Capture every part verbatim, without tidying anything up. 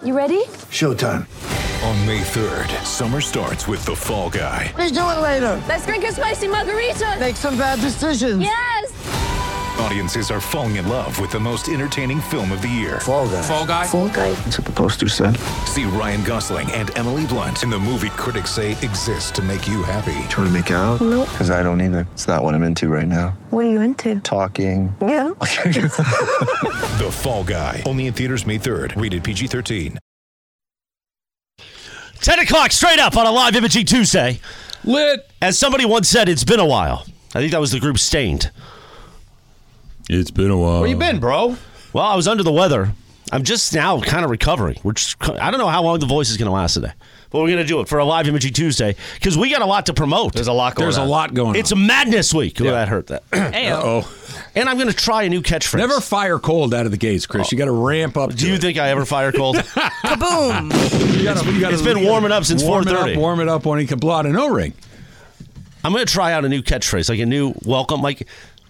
You ready? Showtime. On May third, summer starts with The Fall Guy. Let's do it later. Let's drink a spicy margarita. Make some bad decisions. Yes. Audiences are falling in love with the most entertaining film of the year. Fall Guy. Fall Guy? Fall Guy. That's what the poster said. See Ryan Gosling and Emily Blunt in the movie critics say exists to make you happy. Trying to make it out? Nope. Because I don't either. It's not what I'm into right now. What are you into? Talking. Yeah. The Fall Guy. Only in theaters May third. Rated P G thirteen. ten o'clock straight up on a live Imaging Tuesday. Lit. As somebody once said, it's been a while. I think that was the group Stained. It's been a while. Where you been, bro? Well, I was under the weather. I'm just now kind of recovering. We're just, I don't know how long the voice is going to last today. But we're going to do it for a live Imaging Tuesday because we got a lot to promote. There's a lot going There's on. a lot going on. It's a madness week. Yeah. That hurt that. Uh-oh. And I'm going to try a new catchphrase. Never fire cold out of the gates, Chris. You got to ramp up. Do to you it. think I ever fire cold? Kaboom! You gotta, you gotta, It's been you gotta warming up since warm it four thirty. up, Warm it up when he can blow out an O-ring. I'm going to try out a new catchphrase, like a new welcome, like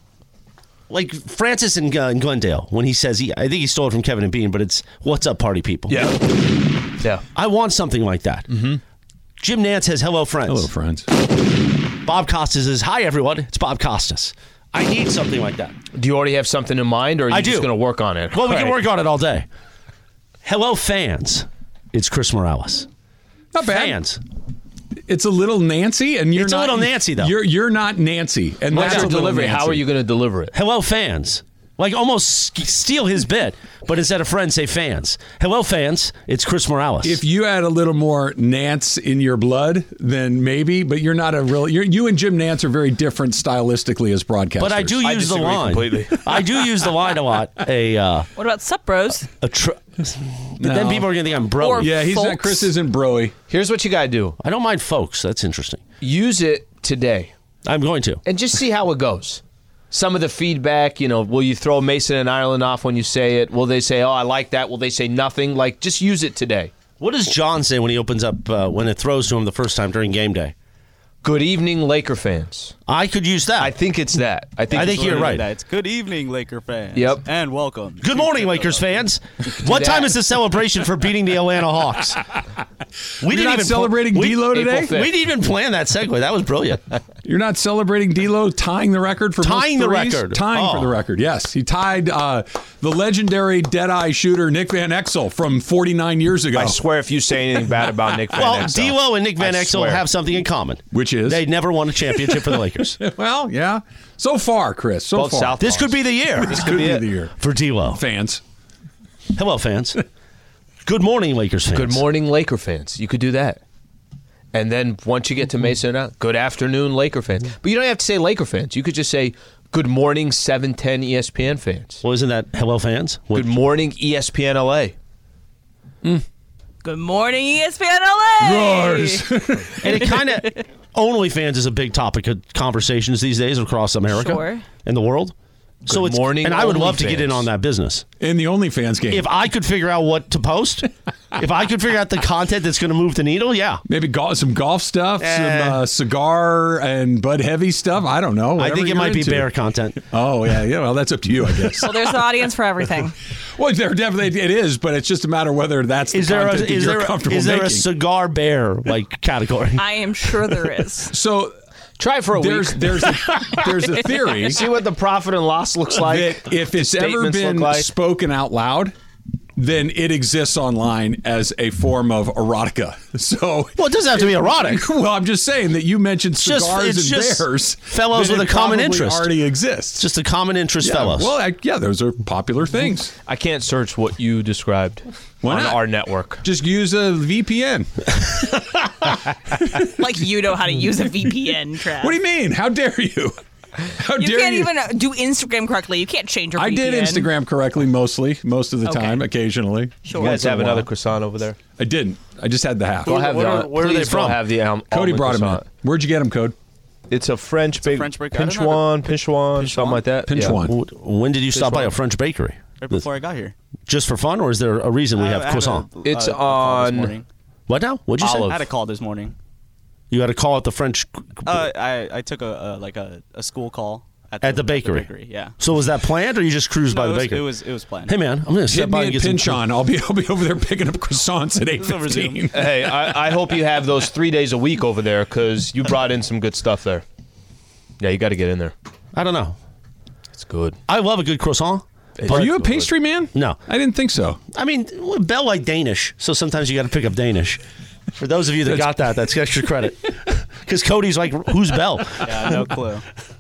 like Francis in, uh, in Glendale when he says, he, I think he stole it from Kevin and Bean, but it's, what's up, party people? Yeah. Yeah. I want something like that. Mm-hmm. Jim Nantz says, hello, friends. Hello, friends. Bob Costas says, hi, everyone. It's Bob Costas. I need something like that. Do you already have something in mind, or are you I just do. going to work on it? Well, we All can right. work on it all day. Hello, fans. It's Chris Morales. Not bad. Fans. It's a little Nancy, and you're It's a not. little Nancy, though. You're you're not Nancy, and What's that's your a little delivery? Nancy. How are you going to deliver it? Hello, fans. Like almost steal his bit, but instead of friends, say fans. Hello, fans. It's Chris Morales. If you had a little more Nance in your blood, then maybe. But you're not a real. You're, you and Jim Nance are very different stylistically as broadcasters. But I do I use the disagree line. completely. I do use the line a lot. A uh, What about sup, bros? a. Tr- Then people are gonna think I'm bro. Or- Yeah, he's not. Folks. Chris isn't broy. Here's what you got to do. I don't mind folks. That's interesting. Use it today I'm going to. and just see how it goes. Some of the feedback, you know, will you throw Mason and Ireland off when you say it? Will they say, oh, I like that? Will they say nothing? Like, just use it today. What does John say when he opens up uh, when it throws to him the first time during game day? Good evening, Laker fans. I could use that. I think it's that. I think, I think it's you're what it right. is. It's good evening, Laker fans. Yep. And welcome. Good morning, Lakers fans. What that. time is the celebration for beating the Atlanta Hawks? We You're not pl- celebrating we- D-Lo today? April fifth. We didn't even plan that segue. That was brilliant. You're not celebrating D'Lo tying the record for Tying most the threes? record. Tying Oh. for the record. Yes, he tied uh, the legendary Deadeye shooter Nick Van Exel from forty-nine years ago. I swear if you say anything bad about Nick Van Well, Exel. D'Lo and Nick Van I Exel swear. have something in common. Which is? They never won a championship for the Lakers. Well, yeah. So far, Chris. So Both far. South This could be the year This could be it. the year. for D'Lo. Fans. Hello, fans. Good morning, Lakers fans. Good morning, Laker fans. You could do that. And then once you get to Mason, out, good afternoon, Laker fans. But you don't have to say Laker fans. You could just say, good morning, seven ten E S P N fans. Well, isn't that hello, fans? What- Good morning, E S P N L A. Good morning, E S P N L A. And it kind of OnlyFans is a big topic of conversations these days across America Sure. and the world. so Good it's morning, and I would love to get in OnlyFans. on that business. In the OnlyFans game. If I could figure out what to post, if I could figure out the content that's going to move the needle, yeah. Maybe golf, some golf stuff, Eh. some uh, cigar and Bud Heavy stuff. I don't know. I whatever think it you're might be into. bear content. Oh, yeah. Yeah. Well, that's up to you, I guess. Well, there's an audience for everything. Well, there definitely it is, but it's just a matter of whether that's the Is there a content that is you're there comfortable is there making. a cigar bear like category? I am sure there is. So Try it for a there's week. there's a, there's a theory See what the profit and loss looks like. that if it's ever Statements been look like. spoken out loud, then it exists online as a form of erotica. So, Well, it doesn't have to be erotic. well, I'm just saying that you mentioned just- cigars it's and just bears, fellows then with it a common probably interest. Already exists. Just a common interest, yeah, fellows. Well, I, yeah, those are popular things. I can't search what you described Why on not? our network. Just use a V P N. Like you know how to use a V P N, Trav. What do you mean? How dare you? How You dare can't you? even uh, do Instagram correctly. You can't change your I V P N. did Instagram correctly mostly, most of the Okay. time, occasionally. Sure. You guys Once in a have another while. croissant over there? I didn't. I just had the half. Go have where the, are- where are they please go from? have the um, Cody almond brought him in. croissant. Where'd you get him, Code? It's a French bake. French bakery. I don't know Pinchwan, Pinchwan, something like that. Pinch Yeah. one. W- when did you stop by a wrong. French bakery? Right before I got here. Just for fun, or is there a reason we I- have I had croissant? a- It's a- a call this on- morning. What now? What'd you Olive. I had a call this morning. say? You had to call out the French. Uh, I I took a, a like a, a school call At the bakery. At the bakery, yeah. So was that planned, or you just cruised No, by it the was, bakery? It was it was planned. Hey man, I'm gonna step Hit by me and at get Pinch some. on. I'll be I'll be over there picking up croissants at eight over Zoom. fifteen. Hey, I, I hope you have those three days a week over there because you brought in some good stuff there. Yeah, you got to get in there. I don't know. It's good. I love a good croissant. Are you a pastry man? No, I didn't think so. I mean, Bell like Danish, so sometimes you got to pick up Danish. For those of you that got that, that's extra credit. Because Cody's like, who's Bell? Yeah, no clue.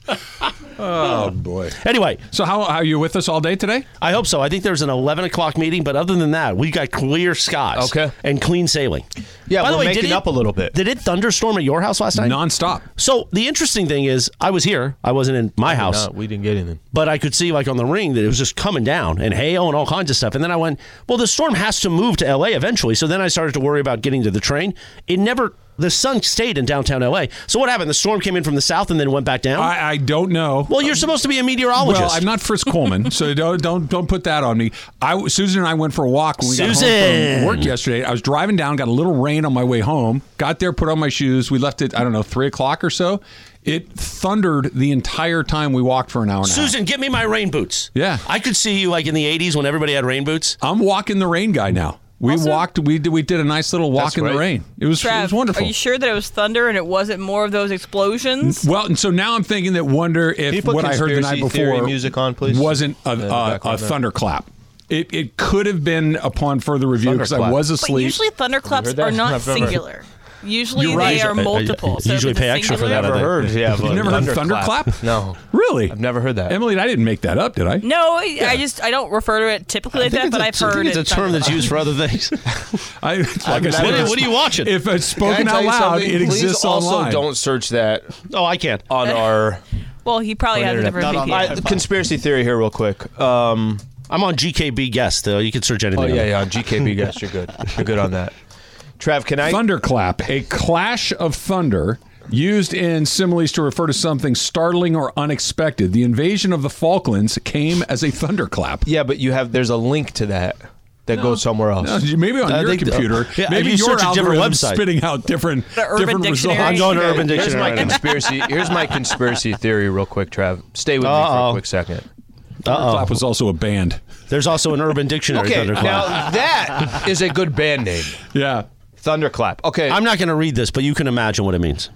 Oh boy. Anyway, so how, how are you with us all day today? I hope so. I think there's an eleven o'clock meeting, but other than that, we got clear skies. Okay. And clean sailing. Yeah, By the we're way, making did it- up a little bit. Did it thunderstorm at your house last night? Nonstop. So the interesting thing is, I was here. I wasn't in my house. No, we didn't get anything. But I could see, like, on the ring that it was just coming down and hail and all kinds of stuff. And then I went, well, the storm has to move to L A eventually. So then I started to worry about getting to the train. It never, the sun stayed in downtown L A. So what happened? The storm came in from the south and then went back down? I, I don't know. Well, you're supposed to be a meteorologist. Well, I'm not Fritz Coleman, so don't don't don't put that on me. I Susan and I went for a walk when we got home Susan! from work yesterday. I was driving down, got a little rain on my way home. Got there, put on my shoes. We left at I don't know three o'clock or so. It thundered the entire time we walked for an hour and a half. Susan, get me my rain boots. Yeah. I could see you like in the eighties when everybody had rain boots. I'm walking the rain guy now. We Also- walked. We did. We did a nice little walk That's in the great. rain. It was. Trav, it was wonderful. Are you sure that it was thunder and it wasn't more of those explosions? Well, and so now I'm thinking that wonder you if put what I heard the night conspiracy theory before music on, please? wasn't a, In the a, a background there. thunderclap. It it could have been upon further review because I Thunderclap. was But asleep. usually thunderclaps heard that? are not I've never- singular. Usually You're right. they are I- I- multiple. So if usually it's a pay extra for singular- that, I Never think. heard. Yeah, You've never heard thunderclap? No. Really? I've never heard that. Emily, I didn't make that up, did I? No, I I just I don't refer to it typically like that, but I've I heard think it's it. a term that's thunderclap. used for other things. I, like I said, What, if are- what are you watching? If it's spoken Can I tell out you loud, something? it Please exists also online. don't search that Oh, I can't. on our Well, he probably has a internet. different Not V on P N. I, conspiracy theory here, real quick. Um, I'm on G K B guest, though. You can search anything. oh on yeah, it. yeah. On G K B, guess you're good. You're good on that. Trav, can I? Thunderclap, a clash of thunder used in similes to refer to something startling or unexpected. The invasion of the Falklands came as a thunderclap. Yeah, but you have. There's a link to that that goes somewhere else. No, maybe on I your think- computer. yeah, maybe you your search a different algorithm's website. spitting out different, The Urban different Dictionary. results. I'm going to Urban Here's Dictionary. my right now. conspiracy. Here's my conspiracy theory, real quick, Trav. Stay with me Uh-oh. for a quick second. Thunderclap was also a band. There's also an Urban Dictionary. Okay, Thunderclap. now that is a good band name. Yeah. Thunderclap. Okay, I'm not going to read this, but you can imagine what it means.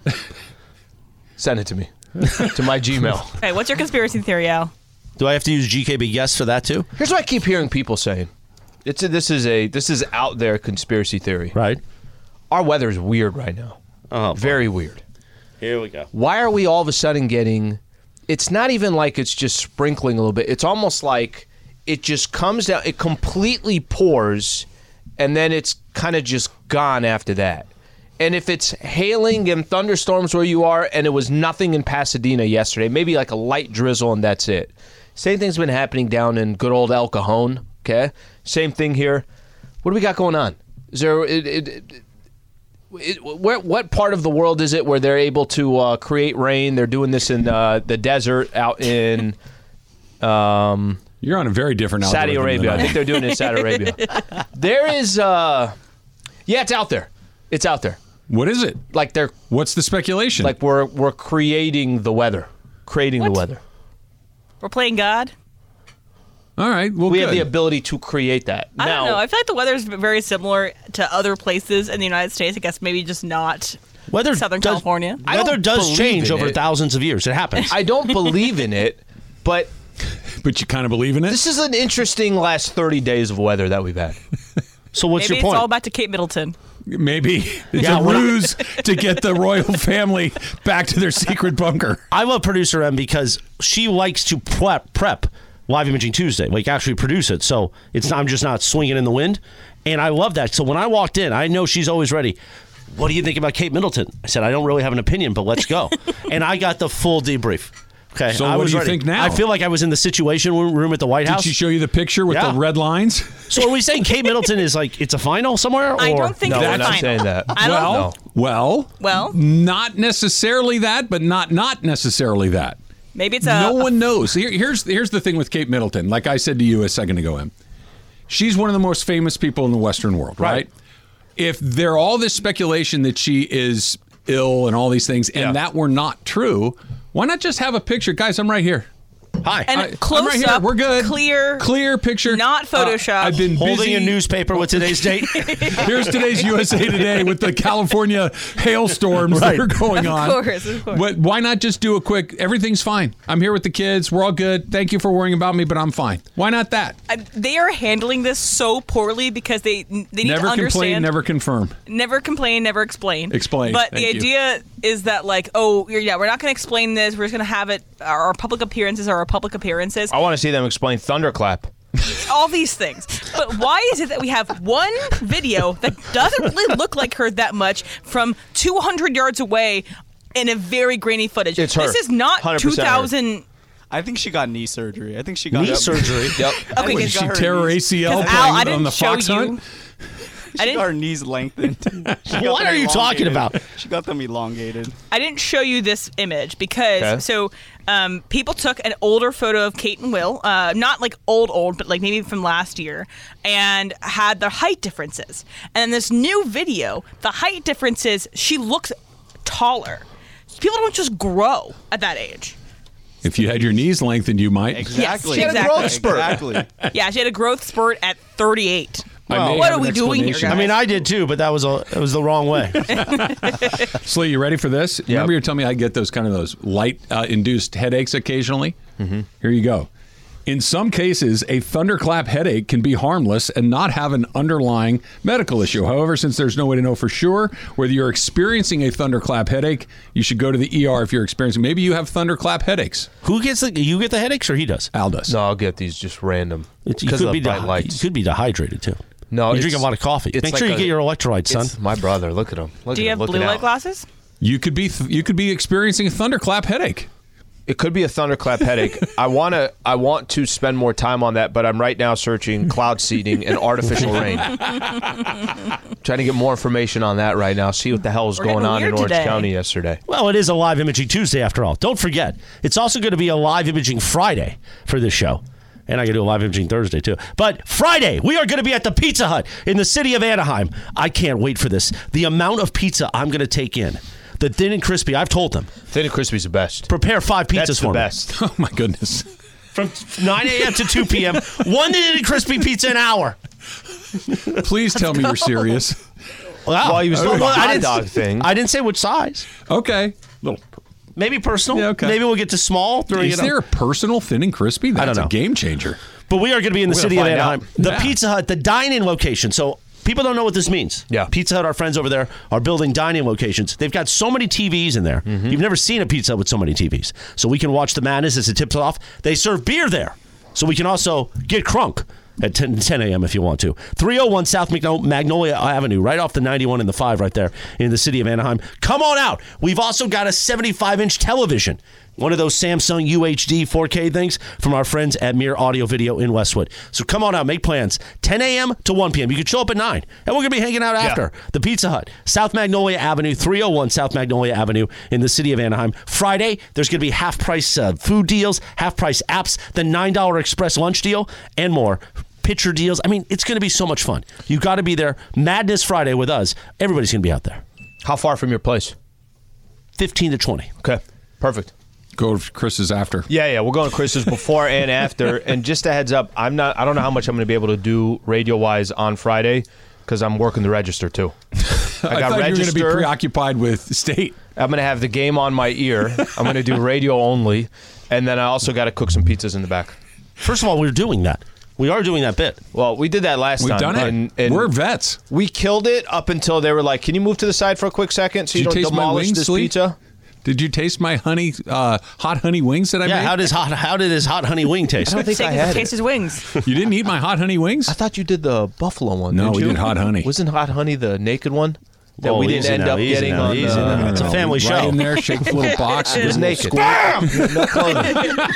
send it to me to my Gmail. Hey, what's your conspiracy theory, Al? Do I have to use G K B guest for that too? Here's what I keep hearing people saying. It's a, this is a this is out there conspiracy theory. Right. Our weather is weird right now. Oh, boy. Very weird. Here we go. Why are we all of a sudden getting? It's not even like it's just sprinkling a little bit. It's almost like it just comes down. It completely pours, and then it's kind of just gone after that. And if it's hailing and thunderstorms where you are, and it was nothing in Pasadena yesterday, maybe like a light drizzle, and that's it. Same thing's been happening down in good old El Cajon. Okay, same thing here. What do we got going on? Is there? It, it, it, It, where, what part of the world is it where they're able to uh, create rain? They're doing this in uh, the desert out in um, You're on a very different Saudi algorithm Arabia. than I I think they're doing it in Saudi Arabia. There is, uh, yeah, it's out there. It's out there. What is it? Like they're What's the speculation? like we're we're creating the weather, creating What? the weather. We're playing God? All right. Well, We good. have the ability to create that. I now, don't know. I feel like the weather's very similar to other places in the United States. I guess maybe just not Weather Southern does, California. I Weather don't does believe change in over it. thousands of years. It happens. I don't believe in it, but but you kind of believe in it? this is an interesting last thirty days of weather that we've had. so what's Maybe your it's point? all back to Kate Middleton. Maybe. It's Yeah, a what I- ruse to get the royal family back to their secret bunker. I love producer M because she likes to prep prep Live Imaging Tuesday, like actually produce it. So it's not, I'm just not swinging in the wind, and I love that. So when I walked in, I know she's always ready. What do you think about Kate Middleton? I said I don't really have an opinion, but let's go. And I got the full debrief. Okay, So I what was do you ready. think now? I feel like I was in the Situation Room at the White Did House. she show you the picture with Yeah. the red lines? So are we saying Kate Middleton is like it's a final somewhere? Or? I don't think No, it's we're a not final. saying that. I don't well, know. well, Well? not necessarily that, but not not necessarily that. Maybe it's a. no one knows. Here, here's here's the thing with Kate Middleton. Like I said to you a second ago, Em, she's one of the most famous people in the Western world, right? Right. If there all this speculation that she is ill and all these things, and Yeah. that were not true, Why not just have a picture? Guys, I'm right here. Hi. And I- close I'm right here. up, We're good. clear, Clear picture. not Photoshop. Uh, I've been Holding busy. a newspaper with today's date. Here's today's U S A Today with the California hailstorms Right. that are going on. Of course, of course. But why not just do a quick, everything's fine. I'm here with the kids. We're all good. Thank you for worrying about me, but I'm fine. Why not that? Uh, they are handling this so poorly because they they need Never to understand. complain, never confirm. Never complain, never explain. Explain. But Thank the you. idea is that, like, oh, yeah, we're not going to explain this. We're just going to have it. Our public appearances are our public appearances. I want to see them explain thunderclap. All these things. But why is it that we have one video that doesn't really look like her that much from two hundred yards away in a very grainy footage? It's her. This is not one hundred two percent her. thousand. I think she got knee surgery. I think she got Knee surgery. Yep. Okay, Did because she got her tear her A knees- C L 'Cause Al, I playing didn't on the show Fox you. Hunt? She I didn't- got her knees lengthened. She got What them are you talking elongated. about? She got them elongated. I didn't show you this image because Okay. so um, people took an older photo of Kate and Will, uh, not like old old, but like maybe from last year, and had their height differences. And in this new video, the height differences, she looks taller. People don't just grow at that age. If you had your knees lengthened, you might. Exactly. She had a Exactly. growth spurt. Exactly. Yeah, she had a growth spurt at thirty-eight. I may what have are an we doing here, explanation. guys? I mean, I did too, but that was a it was the wrong way. Slee, you ready for this? Remember you were telling me I get those kind of those light-induced headaches occasionally? Mm-hmm. Here you go. In some cases, a thunderclap headache can be harmless and not have an underlying medical issue. However, since there's no way to know for sure whether you're experiencing a thunderclap headache, you should go to the E R if you're experiencing. Maybe you have thunderclap headaches. Who gets the you get the headaches or he does? Al does. No, I'll get these just random. It's, you Because could of be the bright dehy- lights. you could be dehydrated too. No, you it's- drink a lot of coffee. it's Make like sure you a- get your electrolytes, son. It's my brother. Look at him. Look Do you at have him blue looking light out. glasses? You could be th- you could be experiencing a thunderclap headache. It could be a thunderclap headache. I want to I want to spend more time on that, but I'm right now searching cloud seeding and artificial rain. Trying to get more information on that right now. See what the hell is We're going getting on in weird Orange today. County yesterday. Well, it is a live imaging Tuesday after all. Don't forget, it's also going to be a live imaging Friday for this show. And I can do a live imaging Thursday, too. But Friday, we are going to be at the Pizza Hut in the city of Anaheim. I can't wait for this. The amount of pizza I'm going to take in. The thin and crispy, I've told them. Thin and crispy's the best. Prepare five pizzas That's for the me. best. Oh my goodness. From nine a.m. to two p.m. One thin and crispy pizza an hour. Please tell me you're serious. Wow. Well, he was doing Well, the I hot didn't- dog thing. I didn't say which size. Okay. Little. Maybe personal. Yeah, okay. Maybe we'll get to small. During Is it. there a personal thin and crispy? That's I don't know. a game changer. But we are going to be in the We're city gonna of find Anaheim. out. The Yeah. Pizza Hut, the dine-in location. So people don't know what this means. Yeah. Pizza Hut, our friends over there, are building dine-in locations. They've got so many T Vs in there. Mm-hmm. You've never seen a pizza Hut with so many T Vs. So we can watch the madness as it tips off. They serve beer there. So we can also get crunk at ten a.m. if you want to. three oh one South Magno- Magnolia Avenue, right off the ninety-one and the five right there in the city of Anaheim. Come on out. We've also got a seventy-five inch television. One of those Samsung U H D four K things from our friends at Mir Audio Video in Westwood. So come on out, make plans. ten a.m. to one p.m. You can show up at nine, and we're going to be hanging out after. The Pizza Hut, South Magnolia Avenue, three oh one South Magnolia Avenue in the city of Anaheim. Friday, there's going to be half-price uh, food deals, half-price apps, the nine dollar express lunch deal, and more. Pitcher deals. I mean, it's going to be so much fun. You got to be there. Madness Friday with us. Everybody's going to be out there. How far from your place? fifteen to twenty. Okay, perfect. Go to Chris's after. Yeah, yeah, we're going to Chris's before and after. And just a heads up, I'm not. I don't know how much I'm going to be able to do radio wise on Friday because I'm working the register too. I I got thought you were going to be register. preoccupied with state. I'm going to have the game on my ear. I'm going to do radio only, and then I also got to cook some pizzas in the back. First of all, we're doing that. We are doing that bit. Well, we did that last We've time. done it. And, and We're vets. we killed it up until they were like, "Can you move to the side for a quick second so Did you, you don't taste my demolish wings, this Slee? pizza?" Did you taste my honey, uh, hot honey wings that I Yeah, made? how does hot how did his hot honey wing taste? I don't think I Take had taste it. his wings. You didn't eat my hot honey wings? I thought you did the buffalo one. No, didn't we you? did hot honey. Wasn't hot honey the naked one that Oh, we didn't easy end now, up easy getting now, on? easy the, now. It's a family right show. in there, shake the little box. It was little naked. squirt. No clothing.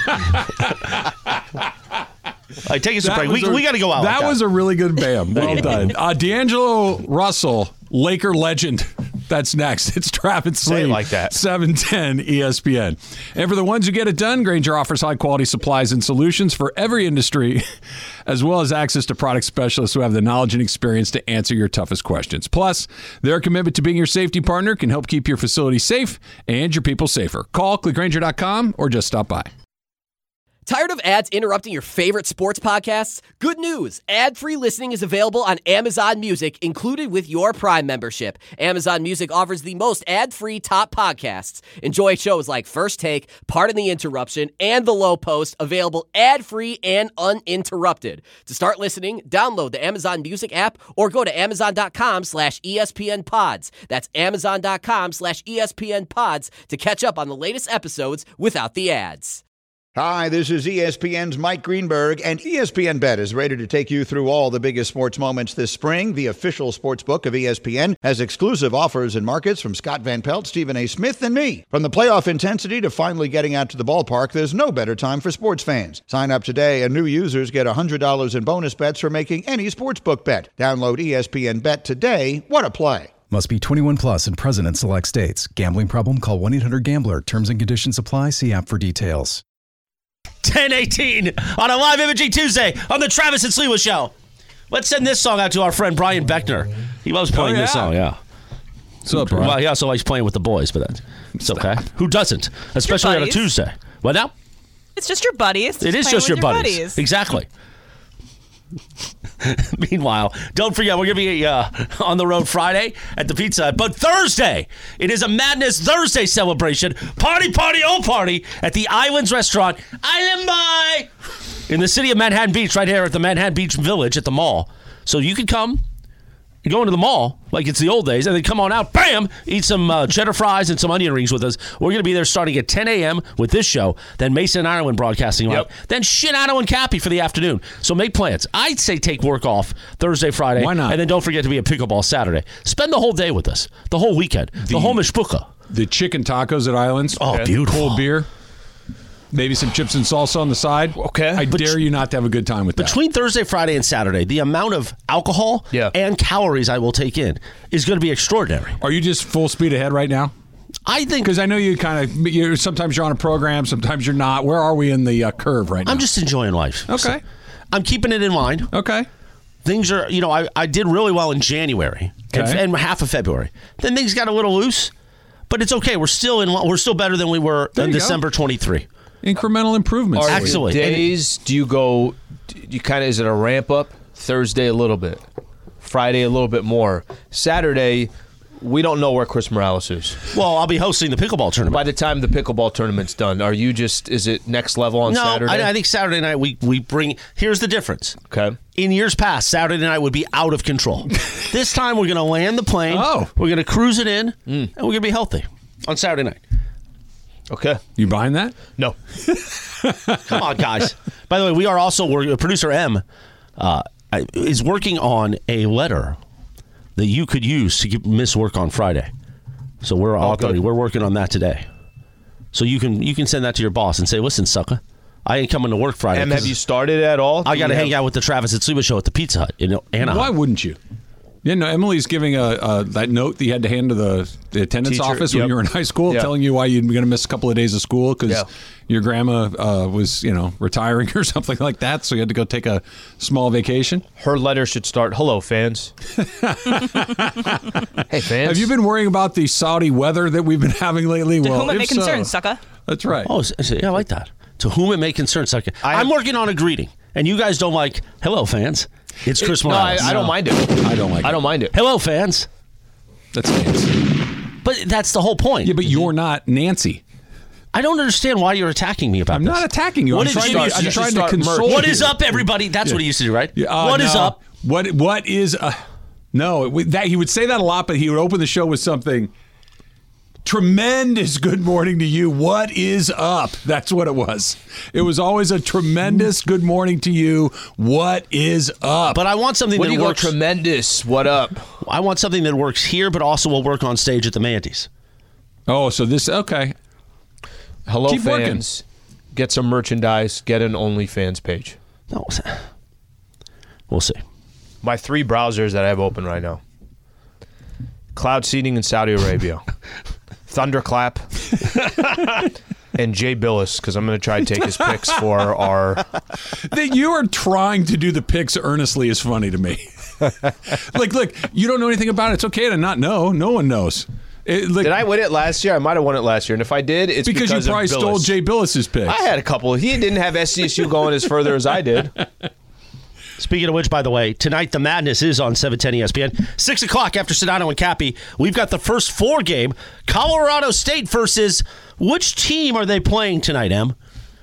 All right, take us a That break. was We, a- we got to go out. That was a really good bam. Well done. Uh, D'Angelo Russell, Laker legend. That's next. It's Travis Say it Slee. like that. seven ten E S P N. And for the ones who get it done, Grainger offers high-quality supplies and solutions for every industry, as well as access to product specialists who have the knowledge and experience to answer your toughest questions. Plus, their commitment to being your safety partner can help keep your facility safe and your people safer. Call click grainger dot com or just stop by. Tired of ads interrupting your favorite sports podcasts? Good news! Ad-free listening is available on Amazon Music, included with your Prime membership. Amazon Music offers the most ad-free top podcasts. Enjoy shows like First Take, Pardon the Interruption, and The Low Post, available ad-free and uninterrupted. To start listening, download the Amazon Music app or go to amazon.com slash ESPN pods. That's amazon.com slash ESPN pods to catch up on the latest episodes without the ads. Hi, this is E S P N's Mike Greenberg, and E S P N Bet is ready to take you through all the biggest sports moments this spring. The official sports book of E S P N has exclusive offers and markets from Scott Van Pelt, Stephen A. Smith, and me. From the playoff intensity to finally getting out to the ballpark, there's no better time for sports fans. Sign up today, and new users get one hundred dollars in bonus bets for making any sportsbook bet. Download E S P N Bet today. What a play. Must be twenty-one plus and present in select states. Gambling problem? Call one eight hundred gambler. Terms and conditions apply. See app for details. ten eighteen on a live Imaging Tuesday on the Travis and Sliwa Show. Let's send this song out to our friend Brian Beckner. He loves playing Oh, yeah. this song, yeah. What's up, Brian? Well, he also likes playing with the boys, but that's it's okay. Who doesn't? Especially on a buddies. Tuesday. What now? It's just your buddies. It is playing just your with buddies. Exactly. Meanwhile, don't forget, we're going to be uh, on the road Friday at the Pizza Hut. But Thursday, it is a Madness Thursday celebration. Party, party, oh party at the Islands Restaurant, Island Boy, in the city of Manhattan Beach, right here at the Manhattan Beach Village at the mall. So you can come and go into the mall like it's the old days, and then come on out, bam, eat some uh, cheddar fries and some onion rings with us. We're going to be there starting at ten a.m. with this show, then Mason and Ireland broadcasting live, Yep. then Shinato and Cappy for the afternoon. So make plans. I'd say take work off Thursday, Friday. Why not? And then don't forget to be at Pickleball Saturday. Spend the whole day with us, the whole weekend, the, the whole mishpucha. The chicken tacos at Islands. Oh, Okay. beautiful. Cold beer. Maybe some chips and salsa on the side. Okay. I But dare you not to have a good time with that. Between Thursday, Friday, and Saturday, the amount of alcohol Yeah. and calories I will take in is going to be extraordinary. Are you just full speed ahead right now? I think Because I know you kind of, you're, sometimes you're on a program, sometimes you're not. Where are we in the uh, curve right now? I'm just enjoying life. Okay. So I'm keeping it in mind. Okay. Things are, you know, I, I did really well in January and, Okay. and half of February. Then things got a little loose, but it's okay. We're still in. We're still better than we were There in you go. December twenty-three. Incremental improvements. Are the Excellent. days, do you go, do you kind of, is it a ramp up? Thursday a little bit, Friday a little bit more. Saturday, we don't know where Chris Morales is. Well, I'll be hosting the pickleball tournament. By the time the pickleball tournament's done, are you just, is it next level on no, Saturday? I, I think Saturday night we we bring. Here's the difference. Okay. In years past, Saturday night would be out of control. This time we're going to land the plane. Oh. We're going to cruise it in, Mm. and we're going to be healthy on Saturday night. Okay. You buying that? No. Come on, guys. By the way, we are also working. Producer M uh, is working on a letter that you could use to get, miss work on Friday. So we're Oh, authority. good. We're working on that today. So you can you can send that to your boss and say, "Listen, sucker, I ain't coming to work Friday." And have 'cause you started at all? I got to Do you hang have- out with the Travis and Sliwa show at the Pizza Hut in Anaheim. Why wouldn't you? Yeah, no, Emily's giving a, a that note that you had to hand to the, the attendance Teacher, office when yep. you were in high school, Yeah. telling you why you're going to miss a couple of days of school because Yeah. your grandma uh, was, you know, retiring or something like that, so you had to go take a small vacation. Her letter should start, hello, fans. Hey, fans. Have you been worrying about the Saudi weather that we've been having lately? To well, whom it if may so- concern, sucker. That's right. Oh, so- so- yeah, I like that. To whom it may concern, sucker. I- I'm working on a greeting, and you guys don't like hello, fans. It's Chris No, I, Morales. I don't No. mind it. I don't like I it. don't mind it. Hello, fans. That's Nancy. But that's the whole point. Yeah, but you're not Nancy. I don't understand why you're attacking me about I'm this. not attacking you. What I'm did trying, you to, used I'm to trying to start console merch? What you. is up, everybody? That's what he used to do, right? Yeah, uh, what is no. up? What What is uh, no? it- that he would say that a lot, but he would open the show with something tremendous. Good morning to you. What is up? That's what it was. It was always a tremendous good morning to you. What is up? But I want something What that do you go works. tremendous? What up? I want something that works here, but also will work on stage at the Mandy's. oh, so this okay? Hello, Keep working. fans. Get some merchandise. Get an OnlyFans page. No, we'll see. My three browsers that I have open right now. cloud seeding in Saudi Arabia, thunderclap, and Jay Billis, because I'm going to try to take his picks for our... That you are trying to do the picks earnestly is funny to me. Like, look, you don't know anything about it. It's okay to not know. No one knows. It, like, did I win it last year? I might have won it last year. And if I did, it's because, because you probably of Billis. stole Jay Billis's picks. I had a couple. He didn't have S C S U going as further as I did. Speaking of which, by the way, tonight the Madness is on seven ten E S P N. Six o'clock after Sedano and Cappy. We've got the first four game. Colorado State versus which team are they playing tonight, Em?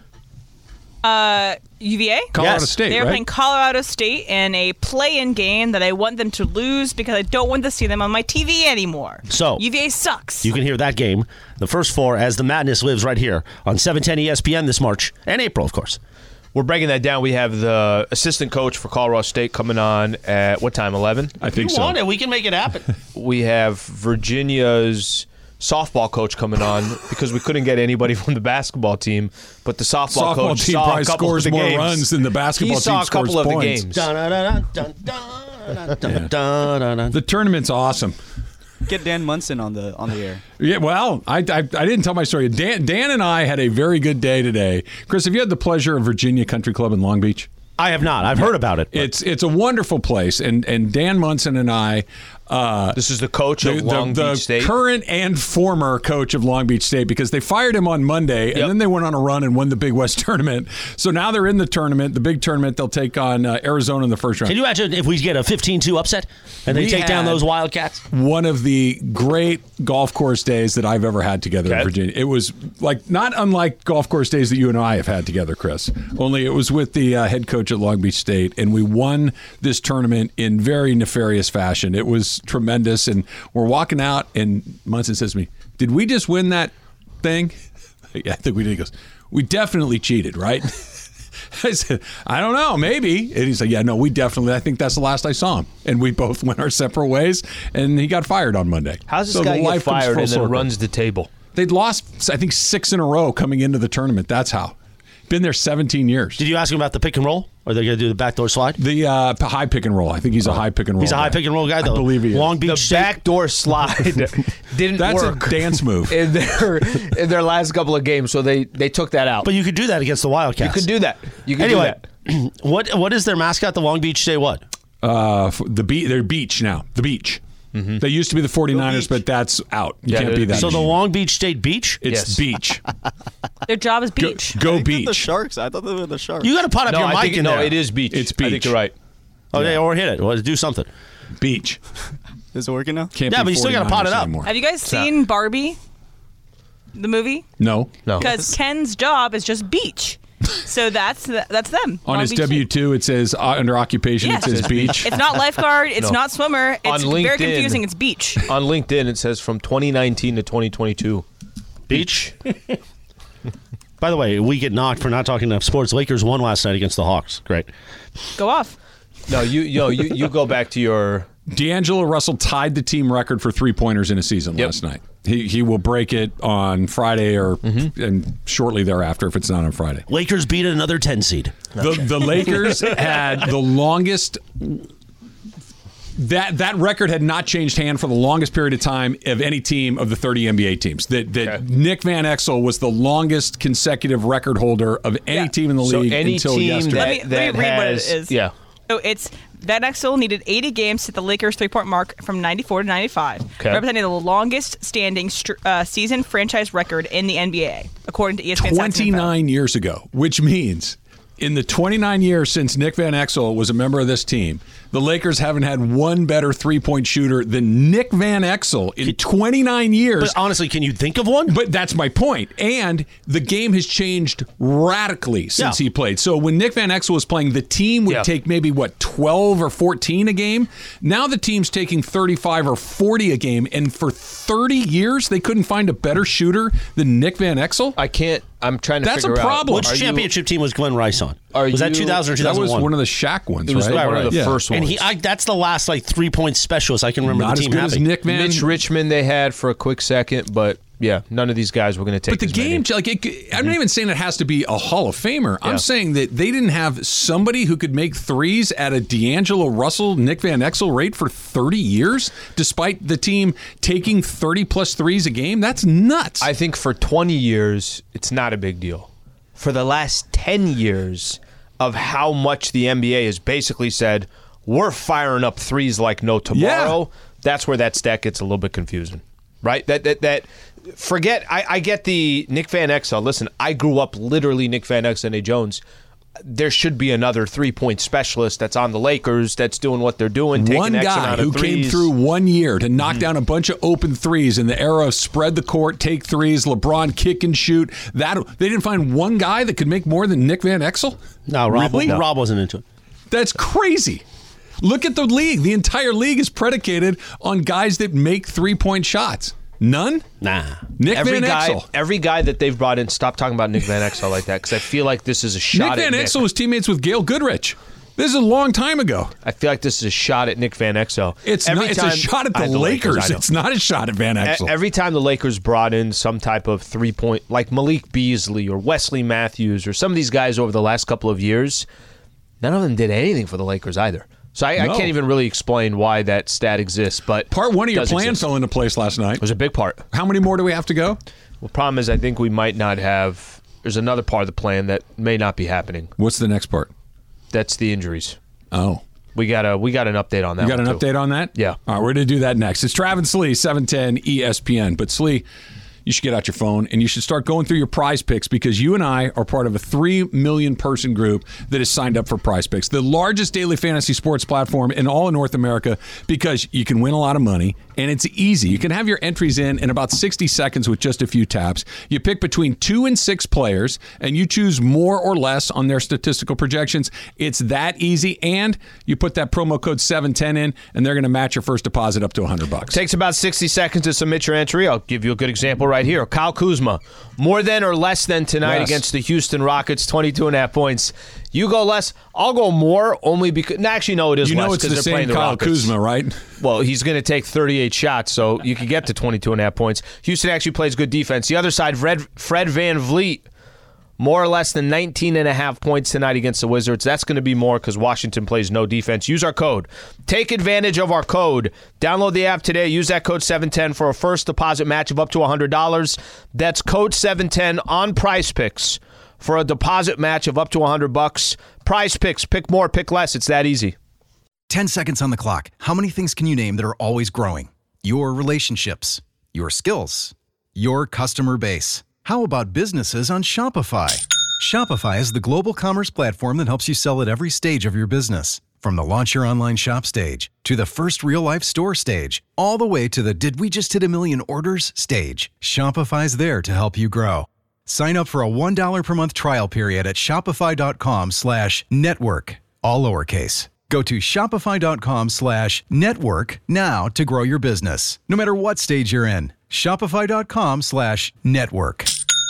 Uh, U V A? Colorado Yes. State, They're right? playing Colorado State in a play-in game that I want them to lose because I don't want to see them on my T V anymore. So U V A sucks. You can hear that game, the first four, as the Madness lives right here on seven ten E S P N this March and April, of course. We're breaking that down. We have the assistant coach for Colorado State coming on at what time, eleven? I think you so. want it, we can make it happen. We have Virginia's softball coach coming on because we couldn't get anybody from the basketball team, but the softball, Softball coach team saw probably a couple scores of the more games. runs than the basketball he saw team a couple scores of points. the games. Dun, dun, dun, dun, dun, dun, dun, dun, dun. The tournament's awesome. Get Dan Munson on the on the air. Yeah, well, I, I I didn't tell my story. Dan Dan and I had a very good day today. Chris, have you had the pleasure of Virginia Country Club in Long Beach? I have not. I've heard about it. but- It's it's a wonderful place, and and Dan Munson and I. Uh, This is the coach the, of Long the, the Beach State. current and former coach of Long Beach State, because they fired him on Monday, Yep. and then they went on a run and won the Big West tournament. So now they're in the tournament, the big tournament. They'll take on uh, Arizona in the first round. Can you imagine if we get a fifteen two upset and they We take down had- those Wildcats? One of the great golf course days that I've ever had together Okay. in Virginia. It was like not unlike golf course days that you and I have had together, Chris. Only it was with the uh, head coach at Long Beach State, and we won this tournament in very nefarious fashion. It was tremendous, and we're walking out, and Munson says to me, "Did we just win that thing?" Yeah, I think we did. He goes, "We definitely cheated, right?" I said, "I don't know, maybe." And he's like, "Yeah, no, we definitely. I think that's the last I saw him." And we both went our separate ways, and he got fired on Monday. How's this So guy the get life comes fired full and then circle. runs the table? They'd lost, I think, six in a row coming into the tournament. That's how. Been there seventeen years. Did you ask him about the pick and roll? Or are they going to do the backdoor slide? The uh, p- high pick and roll. I think he's a high pick and roll. He's a high guy. pick and roll guy, though. I believe he is. Long Beach The State. backdoor slide didn't That's work a dance move. in their in their last couple of games, so they they took that out. But you could do that against the Wildcats. you could do that. You could Anyway, do that. what what is their mascot, the Long Beach State what? Uh, f- the be- They're beach now. The beach. They used to be the 49ers, but that's out. You Yeah, can't be they're- that. So the anymore. Long Beach State Beach? It's Yes. beach. Their job is Go, beach. go I think they're beach. The Sharks. I thought they were the Sharks. You got to pot up No, your I mic think in no, there. it is beach. It's I think beach. you're right. Okay, or hit it. Well, do something. Beach. Is it working now? Can't Yeah, be but you still gotta pot it 49ers up. anymore. Have you guys seen Barbie, the movie? No. No. Because Ken's job is just beach. So that's th- that's them. On Long his Beach W State. two, it says uh, under occupation, Yeah. it says beach. It's not lifeguard. It's No. not swimmer. It's On very LinkedIn- confusing. It's beach. On LinkedIn, it says from twenty nineteen to twenty twenty-two. Beach. By the way, we get knocked for not talking enough sports. Lakers won last night against the Hawks. Great. Go off. No, you yo you, you go back to your D'Angelo Russell tied the team record for three pointers in a season Yep. last night. He he will break it on Friday or and shortly thereafter if it's not on Friday. Lakers beat another ten seed. The the Lakers had the longest. That that record had not changed hand for the longest period of time of any team of the thirty N B A teams. That that Okay. Nick Van Exel was the longest consecutive record holder of any Yeah. team in the so league any until team yesterday. that, Let me- let me that read what it has is. yeah. So it's Van Exel needed eighty games to hit the Lakers' three-point mark from ninety-four to ninety-five, Okay. representing the longest-standing str- uh, season franchise record in the N B A, according to E S P N. Stats and Info. twenty-nine years ago, which means in the twenty-nine years since Nick Van Exel was a member of this team, the Lakers haven't had one better three-point shooter than Nick Van Exel in twenty-nine years. But honestly, can you think of one? But that's my point. And the game has changed radically since Yeah. he played. So when Nick Van Exel was playing, the team would Yeah. take maybe, what, twelve or fourteen a game? Now the team's taking thirty-five or forty a game. And for thirty years, they couldn't find a better shooter than Nick Van Exel? I can't I'm trying to That's a figure problem. out. Which Are you- championship team was Glenn Rice on? Are was that you- two thousand or two That thousand was one? one of the Shaq ones, It was right? one of the Yeah. first ones. And he, I, that's the last like three point specialist I can remember Not the as team good having. as Nick Van Mitch Richmond they had for a quick second, but Yeah, none of these guys were going to take. But the as game, many. like, it, I'm not even saying it has to be a Hall of Famer. Yeah. I'm saying that they didn't have somebody who could make threes at a D'Angelo Russell, Nick Van Exel rate for thirty years, despite the team taking thirty plus threes a game. That's nuts. I think for twenty years, it's not a big deal. For the last ten years of how much the N B A has basically said, we're firing up threes like no tomorrow, Yeah. that's where that stat gets a little bit confusing. Right? That that that forget I, I get the Nick Van Exel. Listen, I grew up literally Nick Van Exel and A. Jones. There should be another three-point specialist that's on the Lakers that's doing what they're doing, taking one X guy amount of who threes. came through one year to knock down a bunch of open threes in the era of spread the court, take threes, LeBron kick and shoot. That they didn't find one guy that could make more than Nick Van Exel. No, Rob, Really? no. Rob wasn't into it. That's crazy. Look at the league. The entire league is predicated on guys that make three-point shots. None? Nah. Nick every Van guy, Exel. every guy that they've brought in, stop talking about Nick Van Exel like that, because I feel like this is a Nick shot Van at Nick. Exel was teammates with Gail Goodrich. This is a long time ago. I feel like this is a shot at Nick Van Exel. It's Every not. It's time- a shot at the I- Lakers. I know. It's not a shot at Van E- Exel. Every time the Lakers brought in some type of three-point, like Malik Beasley or Wesley Matthews or some of these guys over the last couple of years, none of them did anything for the Lakers either. So I, No. I can't even really explain why that stat exists. But Part one of your does plan exist. fell into place last night. It was a big part. How many more do we have to go? Well, problem is, I think we might not have. There's another part of the plan that may not be happening. What's the next part? That's the injuries. Oh. We got a we got an update on that. You got an one, too. update on that? Yeah. All right, we're going to do that next. It's Travis Slee, seven ten E S P N. But Slee, you should get out your phone and you should start going through your Prize Picks because you and I are part of a three million person group that has signed up for Prize Picks, the largest daily fantasy sports platform in all of North America, because you can win a lot of money and it's easy. You can have your entries in in about sixty seconds with just a few taps. You pick between two and six players and you choose more or less on their statistical projections. It's that easy, and you put that promo code seven ten in and they're going to match your first deposit up to one hundred bucks. Takes about sixty seconds to submit your entry. I'll give you a good example right here. Kyle Kuzma, more than or less than tonight Less. against the Houston Rockets, twenty-two and a half points. You go less, I'll go more, only because... No, actually, no, it is You less know it's because the they're playing same the Kyle Rockets. Kuzma, right? Well, he's going to take thirty-eight shots, so you could get to twenty-two and a half points. Houston actually plays good defense. The other side, Fred, Fred Van Vliet, more or less than nineteen and a half points tonight against the Wizards. That's going to be more because Washington plays no defense. Use our code. Take advantage of our code. Download the app today. Use that code seven ten for a first deposit match of up to one hundred dollars. That's code seven ten on Prize Picks for a deposit match of up to one hundred bucks. Prize Picks. Pick more, pick less. It's that easy. ten seconds on the clock. How many things can you name that are always growing? Your relationships, your skills, your customer base. How about businesses on Shopify? Shopify is the global commerce platform that helps you sell at every stage of your business. From the launch your online shop stage to the first real life store stage, all the way to the did we just hit a million orders stage. Shopify's there to help you grow. Sign up for a one dollar per month trial period at shopify.com slash network, all lowercase. Go to shopify.com slash network now to grow your business, no matter what stage you're in. Shopify.com slash network.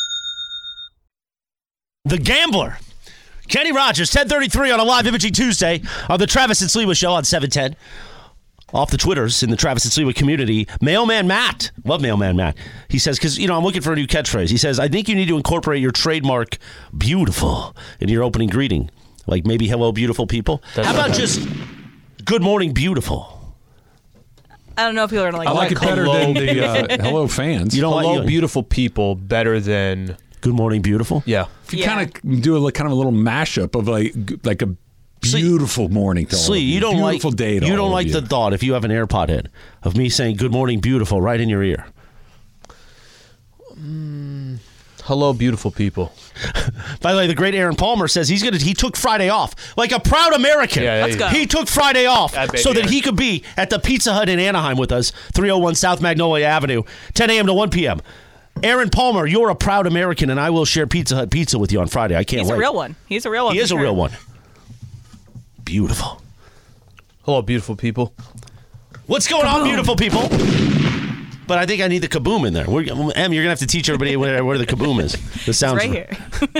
The Gambler. Kenny Rogers, ten thirty-three on a live imaging Tuesday on the Travis and Sliwa Show on seven ten. Off the Twitters in the Travis and Sliwa community, Mailman Matt, love Mailman Matt. He says, because, you know, I'm looking for a new catchphrase. He says, I think you need to incorporate your trademark beautiful in your opening greeting. Like maybe hello, beautiful people. That's How about okay. just good morning, beautiful? I don't know if people are going to I like like that. it better Hello. than the uh, hello fans. You don't Hello, like beautiful people, better than... good morning, beautiful? Yeah. If you Yeah. kind of do a li- kind of a little mashup of like like a beautiful morning to all Slee, of you don't beautiful like day to you all don't of like you. the thought, if you have an AirPod in, of me saying good morning, beautiful right in your ear. Hello, beautiful people. By the way, the great Aaron Palmer says he's gonna he took Friday off like a proud American. Yeah, Let's go. He took Friday off That baby so that Aaron. he could be at the Pizza Hut in Anaheim with us, three oh one South Magnolia Avenue, ten a.m. to one p.m. Aaron Palmer, you're a proud American, and I will share Pizza Hut pizza with you on Friday. I can't He's wait. a real one. He's a real one. He for is a sure. real one. Beautiful. Hello, beautiful people. What's going on, beautiful people? But I think I need the kaboom in there. We're, Em, you're gonna have to teach everybody where, where the kaboom is. The It's sounds right here.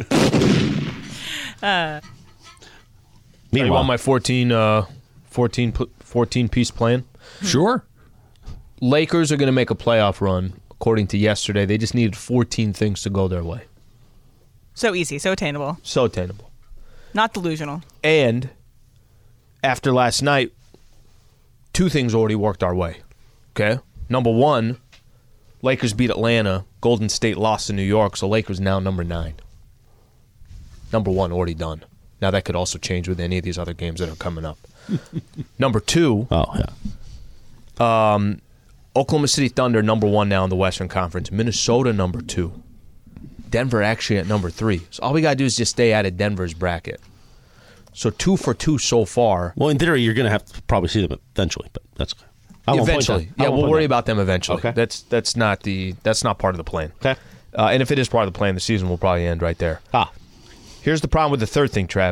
uh, You Meanwhile, want my fourteen, uh, fourteen, p- fourteen piece plan? Sure. Lakers are going to make a playoff run according to yesterday. They just needed fourteen things to go their way. So easy, so attainable. So attainable. Not delusional. And after last night, two things already worked our way. Okay? Number one, Lakers beat Atlanta. Golden State lost to New York, so Lakers now number nine. Number one already done. Now that could also change with any of these other games that are coming up. Number two, oh yeah, um, Oklahoma City Thunder number one now in the Western Conference. Minnesota number two. Denver actually at number three. So all we gotta do is just stay out of Denver's bracket. So two for two so far. Well, in theory, you're going to have to probably see them eventually, but that's okay. I won't point Eventually, that. I yeah, won't we'll point worry that. about them eventually. Okay. That's that's not the that's not part of the plan. Okay. Uh, and if it is part of the plan, the season will probably end right there. Ah. Here's the problem with the third thing, Trav.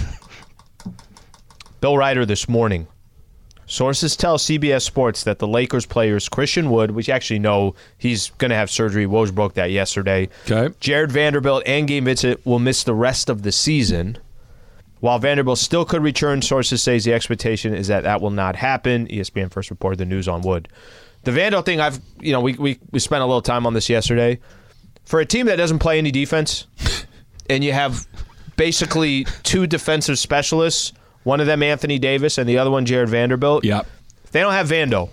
Bill Ryder this morning. Sources tell C B S Sports that the Lakers players Christian Wood, which actually know he's going to have surgery. Woj broke that yesterday. Okay. Jared Vanderbilt and Gabe Vincent will miss the rest of the season. While Vanderbilt still could return, sources say the expectation is that that will not happen. E S P N first reported the news on Wood. The Vanderbilt thing, I've you know we we we spent a little time on this yesterday. For a team that doesn't play any defense, and you have basically two defensive specialists. One of them, Anthony Davis, and the other one, Jared Vanderbilt. Yep. They don't have Vando.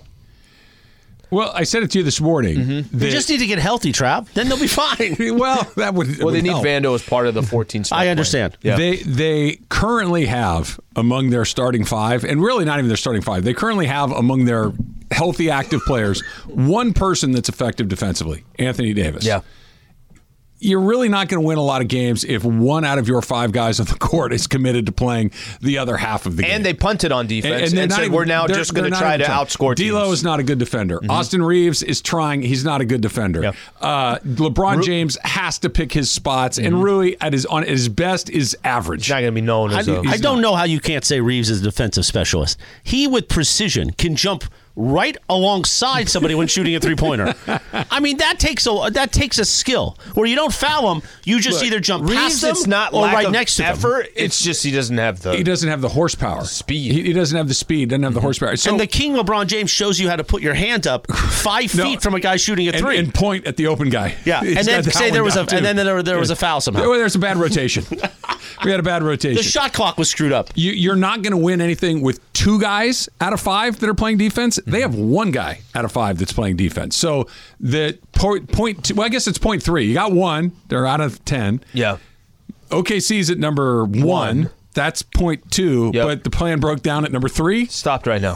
Well, I said it to you this morning. Mm-hmm. They just need to get healthy, Trav. Then they'll be fine. well, that would. Well, they would need help. Vando as part of the fourteen. I understand. Yeah. They they currently have among their starting five, and really not even their starting five. They currently have among their healthy, active players one person that's effective defensively, Anthony Davis. Yeah. You're really not going to win a lot of games if one out of your five guys on the court is committed to playing the other half of the game. And they punted on defense and, they're and not said, even- we're now they're- just going they're to not try even to trying. outscore teams. D'Lo is not a good defender. Mhm. Austin Reeves is trying. He's not a good defender. Yep. Uh, LeBron Ru- James has to pick his spots, and Mhm. Rui at his on at his best is average. He's not going to be known I, as a... I don't know how you can't say Reeves is a defensive specialist. He, with precision, can jump right alongside somebody when shooting a three-pointer. I mean, that takes a that takes a skill. Where you don't foul him, you just Look, either jump Reeves, past them it's not or lack right of next to them. effort. It's just he doesn't have the... He doesn't have the horsepower, speed. He, he doesn't have the speed. Doesn't have the horsepower. So and the King LeBron James shows you how to put your hand up five No. feet from a guy shooting a and, three. and point at the open guy. Yeah, He's and then got that say one there was a down, and then too. there, there was a foul somehow. There- There's a bad rotation. We had a bad rotation. The shot clock was screwed up. You, you're not going to win anything with two guys out of five that are playing defense. They have one guy out of five that's playing defense. So the point, point two, well, I guess it's point three. You got one. They're out of ten. Yeah. O K C's at number one. One. That's point two. Yep. But the plan broke down at number three. Stopped right now.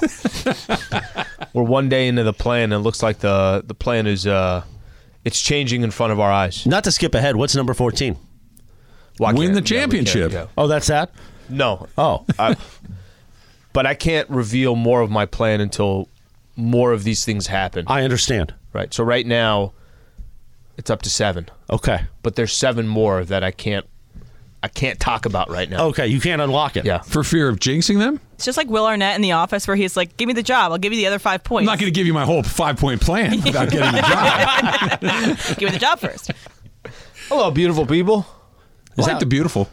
We're one day into the plan, and it looks like the, the plan is uh, it's changing in front of our eyes. Not to skip ahead, what's number fourteen? Why Win can't- the yeah, we can't, championship. yeah. Oh, that's that? No. Oh. I, but I can't reveal more of my plan until more of these things happen. I understand. Right. So right now, it's up to seven. Okay. But there's seven more that I can't I can't talk about right now. Okay, you can't unlock it. Yeah. For fear of jinxing them? It's just like Will Arnett in The Office, where he's like, "Give me the job. I'll give you the other five I'm points. not going to give you my whole five point plan without getting the job. Give me the job first." Hello, beautiful people. Is that the beautiful?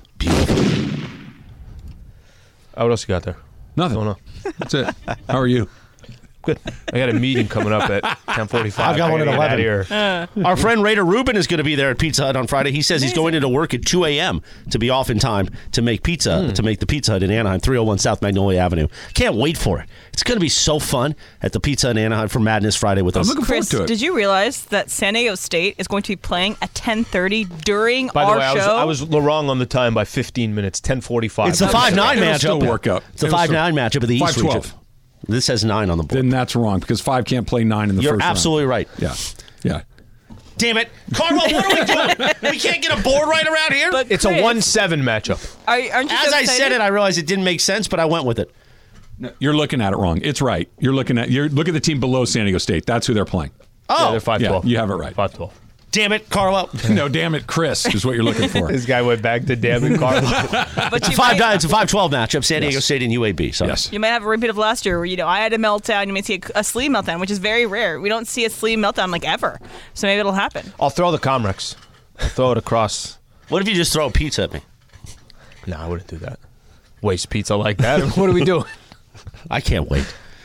Oh, what else you got there? Nothing. Going on? That's it. How are you? Good. I got a meeting coming up at ten forty-five. I've got one at eleven. Here. Our friend Raider Rubin is going to be there at Pizza Hut on Friday. He says he's going into work at two a.m. to be off in time to make pizza, Mm. to make the Pizza Hut in Anaheim, three oh one South Magnolia Avenue. Can't wait for it. It's going to be so fun at the Pizza Hut in Anaheim for Madness Friday with I'm us. looking forward Chris, to it. did you realize that San Diego State is going to be playing at ten thirty during By the our way, I was, show? I was wrong on the time by fifteen minutes. ten forty-five. It's a five nine It'll matchup. still work out. It's a It'll five still- nine matchup of the East five twelve. region. This has nine on the board. Then that's wrong because five can't play nine in the You're first round. absolutely right. Yeah. Yeah. Damn it. Carlo, what are we doing? We can't get a board right around here? But It's a Chris, one seven matchup. Are, aren't you As so I excited? said it, I realized it didn't make sense, but I went with it. You're looking at it wrong. It's right. You're looking at you're look at the team below San Diego State. That's who they're playing. Oh, Yeah, they're five twelve. Yeah, you have it right. five twelve. damn it, Carlo. No, damn it, Chris is what you're looking for. This guy went back to damn it, Carlo. But It's a you five might, nine. It's a five twelve matchup. San Diego Yes. State and U A B. So. Yes. you might have a repeat of last year, where you know I had a meltdown. You might see a, a sleeve meltdown, which is very rare. We don't see a sleeve meltdown like ever. So maybe it'll happen. I'll throw the Comrex. I'll throw it across. What if you just throw a pizza at me? No, I wouldn't do that. Waste pizza like that. What are we doing? I can't wait.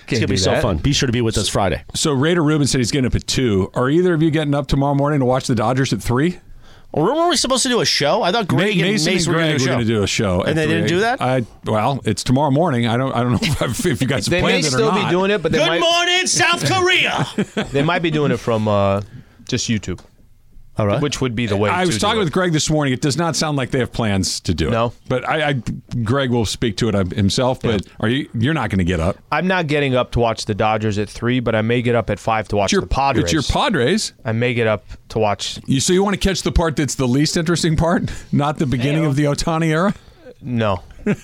It's gonna be so fun. Be sure to be with us Friday. So Raider Rubin said he's getting up at two. Are either of you getting up tomorrow morning to watch the Dodgers at three? Or weren't we supposed to do a show? I thought Greg and Mason, Mason and Greg were going to do a show, and they didn't do that. I well, it's tomorrow morning. I don't. I don't know if, if you guys have They may planned it or still not. be doing it, but they Good might, morning, South Korea. they might be doing it from uh, just YouTube. All right. Which would be the way I to was do talking it. with Greg this morning. It does not sound like they have plans to do it. No. But I, I Greg will speak to it himself. But are you? You're not going to get up. I'm not getting up to watch the Dodgers at three, but I may get up at five to watch Your- the Padres. It's your Padres. I may get up to watch. You so you want to catch the part that's the least interesting part, not the beginning of the Ohtani era? No,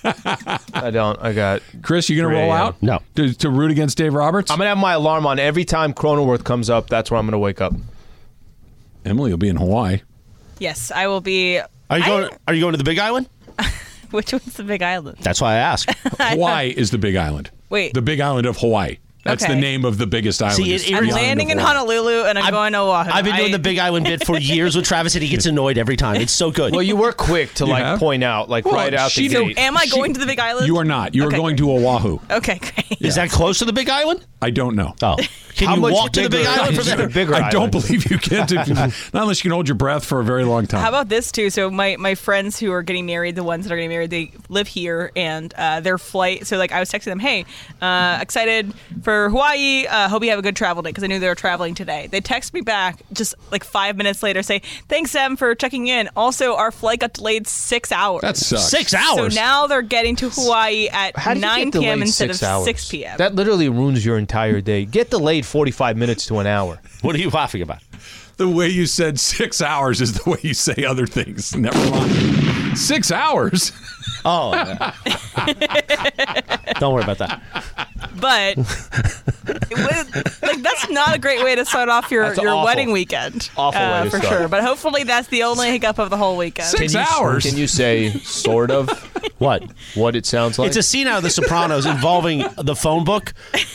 I don't. I got Chris, you going to roll out? No. To, to root against Dave Roberts? I'm gonna have my alarm on every time Cronenworth comes up. That's where I'm gonna wake up. Emily will be in Hawaii. Yes, I will be. Are you going? Are you going to the Big Island? Which one's the Big Island? That's why I asked. Hawaii is the Big Island. Wait. The Big Island of Hawaii. That's Okay. the name of the biggest island. See, is it- the I'm Island of landing in Hawaii. Honolulu and I'm, going to Oahu. I've been doing I- the Big Island bit for years with Travis, and he gets annoyed every time. It's so good. Well, you were quick to You like have? point out, like Well, right out she the don't- gate. Am I She- going to the Big Island? You are not. You are Okay. going to Oahu. Okay, great. Is that close to the Big Island? I don't know. Oh, can How you much walk to the Big bigger Island is from your there? bigger I don't island? believe you can. If you, not unless you can hold your breath for a very long time. How about this too? So my, my friends who are getting married, the ones that are getting married, they live here, and uh, their flight. So like I was texting them, hey, uh, excited for Hawaii. Uh, hope you have a good travel day because I knew they were traveling today. They text me back just like five minutes later, say thanks Em for checking in. Also, our flight got delayed six hours. That sucks. Six So hours. now they're getting to Hawaii at How do you nine get p.m. delayed instead six of hours? six p.m. That literally ruins your entire day. Get delayed forty-five minutes to an hour. What are you laughing about? The way you said six hours is the way you say other things. Never mind. Six hours. Oh, yeah. Don't worry about that. But it was, like that's not a great way to start off your, That's your awful. wedding weekend. Awful uh, way to for start. sure. But hopefully that's the only hiccup of the whole weekend. Six Can you, hours. Can you say sort of What? what it sounds like? It's a scene out of The Sopranos involving the phone book.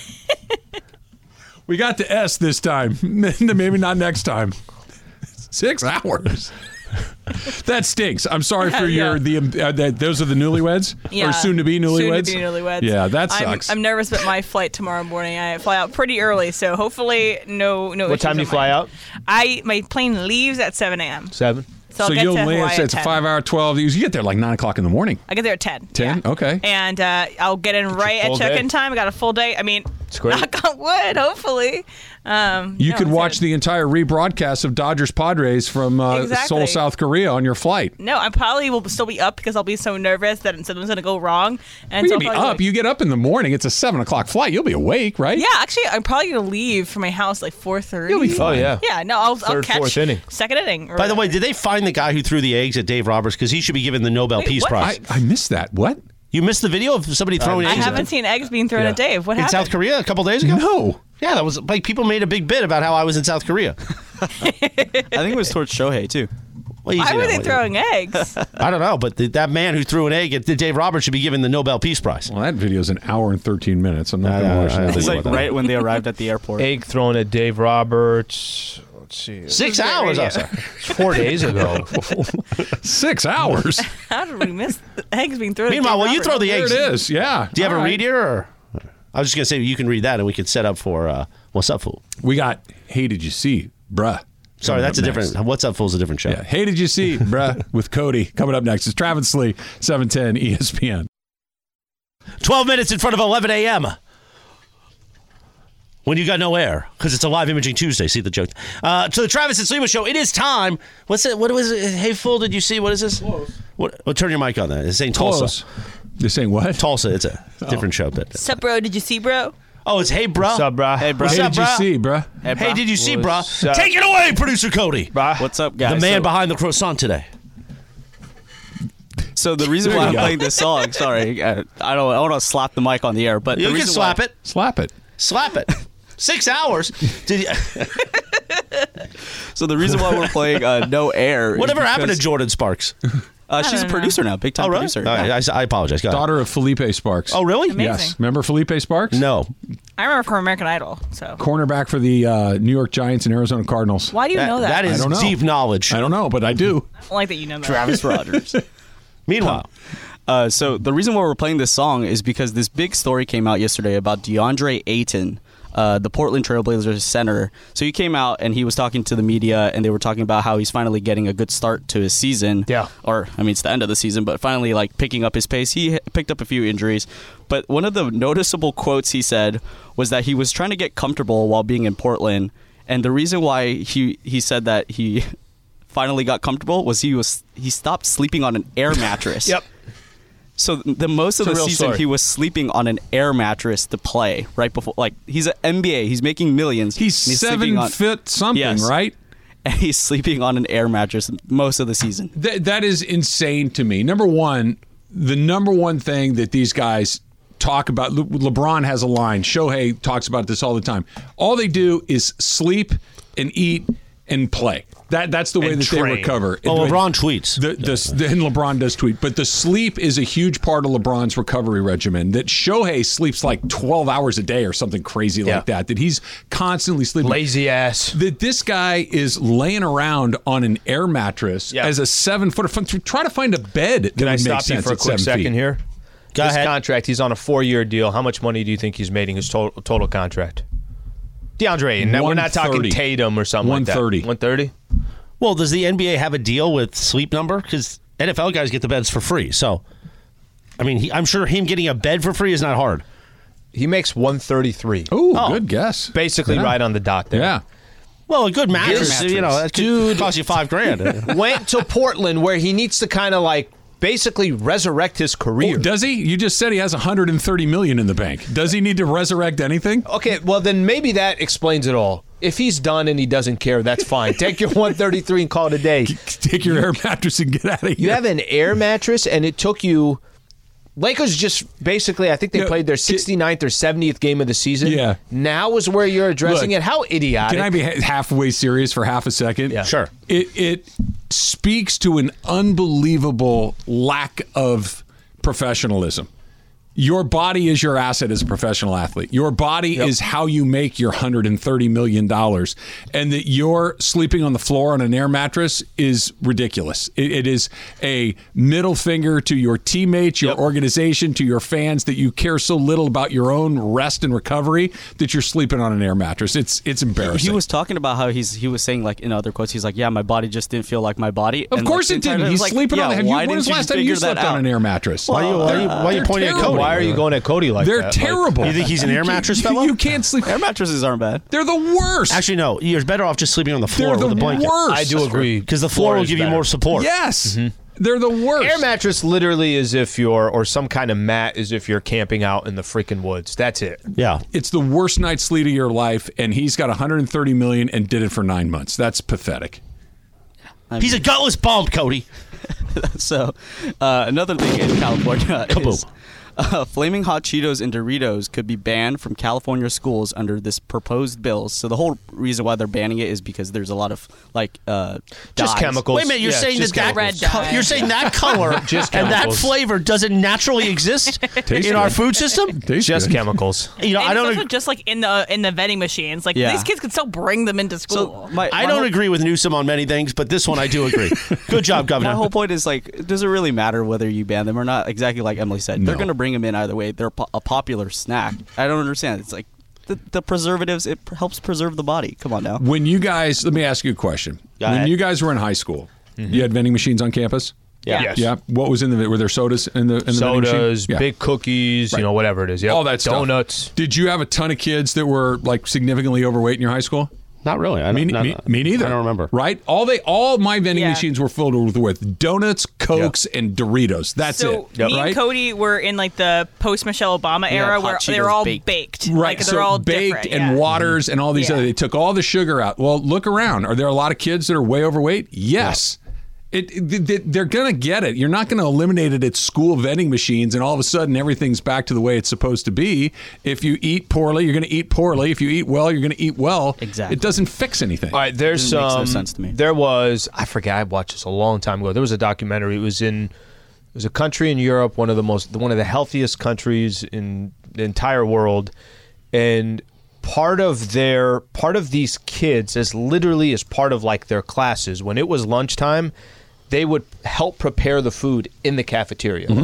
We got to S this time. Maybe not next time. Six hours. That stinks. I'm sorry for Yeah. your the uh, that those are the newlyweds Yeah. or soon to be newlyweds. Soon to be newlyweds. Yeah, that I'm, sucks. I'm nervous about my flight tomorrow morning. I fly out pretty early, so hopefully no no. what time do you fly out? I my plane leaves at seven a.m. Seven. So, I'll so get you'll to land. Hawaii So at it's a ten. five hour, twelve. You get there like nine o'clock in the morning. I get there at ten. Ten. Yeah. Okay. And uh, I'll get in right at full check-in day? time. I got a full day. I mean, It's great. knock on wood. Hopefully, um, You no, could it's watch good. the entire rebroadcast of Dodgers Padres from uh, Exactly. Seoul, South Korea on your flight. No, I probably will still be up because I'll be so nervous that something's going to go wrong. And Well, so you'll be I'll probably up. You get up in the morning. It's a seven o'clock flight. You'll be awake, right? Yeah, actually, I'm probably going to leave from my house like four thirty. You'll be Oh fine. yeah. Yeah, no, I'll, I'll Third, catch fourth inning. second inning. or By the way, whatever. did they find the guy who threw the eggs at Dave Roberts? Because he should be given the Nobel Wait, Peace what? Prize. I, I missed that. What? You missed the video of somebody throwing I eggs haven't at seen eggs being thrown Yeah. at Dave. What in happened? South Korea a couple days ago? No. Yeah, that was like people made a big bit about how I was in South Korea. I think it was towards Shohei too. Well, you Why see were that they one. throwing eggs? I don't know, but the, that man who threw an egg at Dave Roberts should be given the Nobel Peace Prize. Well, that video's an hour and thirteen minutes. I'm not I going to know, watch I know. that. It was Think like about that. right when they arrived at the airport. Egg thrown at Dave Roberts. Let's see. Six hours. I'm sorry. Four days ago. Six hours. How did we miss the eggs being thrown? Meanwhile, at Dave while you Roberts? throw the There eggs, it is. Yeah. do you have All a right. read here? Or? I was just gonna say you can read that, and we could set up for uh, What's Up, Fool. We got, hey, did you see, bruh? Sorry, Coming that's a up different. next. What's Up, Fool's a different show. Yeah. Hey, did you see, bruh, with Cody. Coming up next is Travis Lee, seven ten E S P N. Twelve minutes in front of eleven a.m. When you got no air, because it's a live imaging Tuesday. See the joke. Uh, to the Travis and Slimo show. It is time. What's it? What was it? Hey, fool, did you see? What is this? Close. What? Oh, turn your mic on. That it's saying Tulsa. Close. They're saying what? Tulsa. It's a different show. But Sup, bro? Did you see, bro? oh, it's hey, bro. What's up, brah? Hey, bro. What's Hey, up, did you bruh? see, bruh? Hey, Hey, bro. did you see, What's bruh? up? Take it away, producer Cody. Brah. What's up, guys? The man So- behind the croissant today. So the reason There why you I'm go. playing this song, sorry, uh, I don't, I want to slap the mic on the air, but You the can reason slap why, it. Slap it. Slap it. Six hours. Did you, So the reason why we're playing uh, No Air. is whatever happened to because, Jordan Sparks? Uh, she's a don't know. producer now, big time Oh, really? producer. All right, Yeah. I, I apologize. Go ahead. Daughter of Felipe Sparks. Oh, really? Amazing. Yes. Remember Felipe Sparks? No. I remember from American Idol. So Cornerback for the uh, New York Giants and Arizona Cardinals. why do you know that? That is I don't know. deep knowledge. I don't know, but I do. I don't like that you know that. Travis Rogers. Meanwhile, Uh, so the reason why we're playing this song is because this big story came out yesterday about DeAndre Ayton, uh, the Portland Trailblazers center. So he came out and he was talking to the media, and they were talking about how he's finally getting a good start to his season. Yeah. Or, I mean, it's the end of the season, but finally, like, picking up his pace. He picked up a few injuries. But one of the noticeable quotes he said was that he was trying to get comfortable while being in Portland. And the reason why he, he said that he finally got comfortable was he was he stopped sleeping on an air mattress. Yep. So the most of It's a the real season, story. he was sleeping on an air mattress to play right before. Like, he's an N B A. He's making millions. He's, and he's seven sleeping on, foot something, Yes. right? And he's sleeping on an air mattress most of the season. That, that is insane to me. Number one, the number one thing that these guys talk about, Le- LeBron has a line. Shohei talks about this all the time. All they do is sleep and eat and play. That that's the way And that train. they recover. Well, And LeBron tweets. The, the, and LeBron does tweet. But the sleep is a huge part of LeBron's recovery regimen. That Shohei sleeps like twelve hours a day or something crazy Yeah. like that. That he's constantly sleeping. Lazy ass. That this guy is laying around on an air mattress Yeah. as a seven footer. Try to find a bed that Can I would make stop you sense for a at quick seven second feet. here? Go His ahead. contract, he's on a four-year deal. How much money do you think he's made in his total, total contract? DeAndre Ayton. Now, we're not talking one thirty. Tatum or something like that. one thirty. one thirty? Well, does the N B A have a deal with Sleep Number? Because N F L guys get the beds for free. So, I mean, he, I'm sure him getting a bed for free is not hard. He makes one thirty-three. Ooh, Oh. good guess. Basically Yeah. right on the dot there. Yeah. Well, a good mattress, mattress. you know, that could Dude. cost you five grand. Went to Portland where he needs to kind of like basically resurrect his career. Oh, does he? You just said he has one hundred thirty million dollars in the bank. Does he need to resurrect anything? Okay, well then maybe that explains it all. If he's done and he doesn't care, that's fine. Take your one thirty-three and call it a day. Take your air mattress and get out of here. You have an air mattress, and it took you. Lakers just basically, I think they Yeah, played their sixty-ninth or seventieth game of the season. Yeah. Now is where you're addressing Look, it. How idiotic. Can I be ha- halfway serious for half a second? Yeah. Sure. It it speaks to an unbelievable lack of professionalism. Your body is your asset as a professional athlete. Your body Yep. is how you make your one hundred thirty million dollars. And that you're sleeping on the floor on an air mattress is ridiculous. It, it is a middle finger to your teammates, your Yep. organization, to your fans that you care so little about your own rest and recovery that you're sleeping on an air mattress. It's it's embarrassing. He was talking about how he's he was saying, like, in other quotes, he's like, yeah, my body just didn't feel like my body. Of And, course like, it the entire- didn't. He's like, sleeping yeah, on the head. You, why when didn't was the you last time you figure slept that on out? an air mattress? Why are you, why are you, why are you They're pointing at terrible. Cody? Why are you going at Cody like They're that? terrible. You think he's an air mattress You- fellow? You can't sleep. Air mattresses aren't bad. They're the worst. Actually, no. You're better off just sleeping on the floor They're the with a blanket. worst. I do agree. Because the floor will is give you better. more support. Yes. They're the worst. Air mattress literally is if you're, or some kind of mat is if you're camping out in the freaking woods. That's it. Yeah. It's the worst night's sleep of your life, and he's got one hundred thirty million dollars and did it for nine months. That's pathetic. I He's a mean, gutless bum, Cody. So, uh, another thing in California Kaboom. is uh, flaming hot Cheetos and Doritos could be banned from California schools under this proposed bill. So the whole reason why they're banning it is because there's a lot of like uh, Just dyes. chemicals. Wait a minute, you're Yeah, saying that just that chemicals. Red co- dye. you're saying that color Just and that chemicals. flavor doesn't naturally exist Tastes in our good. food system? Tastes Just good. chemicals. You know, And I it's don't. also ag- just like in the in the vending machines. Like Yeah. these kids can still bring them into school. So my, I my don't whole, agree with Newsom on many things, but this one I do agree. Good job, Governor. My whole point is like, does it really matter whether you ban them or not? Exactly like Emily said, they're No. going to bring them in either way. They're po- a popular snack. I don't understand. It's like the, the preservatives. It pr- helps preserve the body. Come on now. When you guys, let me ask you a question. Go when ahead. you guys were in high school, you had vending machines on campus? Yeah. Yes. Yeah. What was in the, were there sodas in the, in the vending machine? Sodas, Yeah. big cookies, Right. you know, whatever it is. Yep. All that stuff. Donuts. Did you have a ton of kids that were like significantly overweight in your high school? Not really. I Me, don't, me, not- me neither. I don't remember. Right? All they, all my vending Yeah. machines were filled with, with donuts, Cokes, and Doritos. That's so it. me Right? and Cody were in like the post Michelle Obama Yeah, era hot where Cheetos they're all baked. baked. Right, Like so they're all baked different, and yeah. waters and all these Yeah. other. They took all the sugar out. Well, look around. Are there a lot of kids that are way overweight? Yes. It, it, they're going to get it. You're not going to eliminate it at school vending machines and all of a sudden everything's back to the way it's supposed to be. If you eat poorly, you're going to eat poorly. If you eat well, you're going to eat well. Exactly. It doesn't fix anything. All right, there's It makes no some. sense to me. There was, I forget, I watched this a long time ago. There was a documentary. It was in, it was a country in Europe, one of the most, one of the healthiest countries in the entire world, and part of their, part of these kids, as literally as part of like their classes, when it was lunchtime, they would help prepare the food in the cafeteria.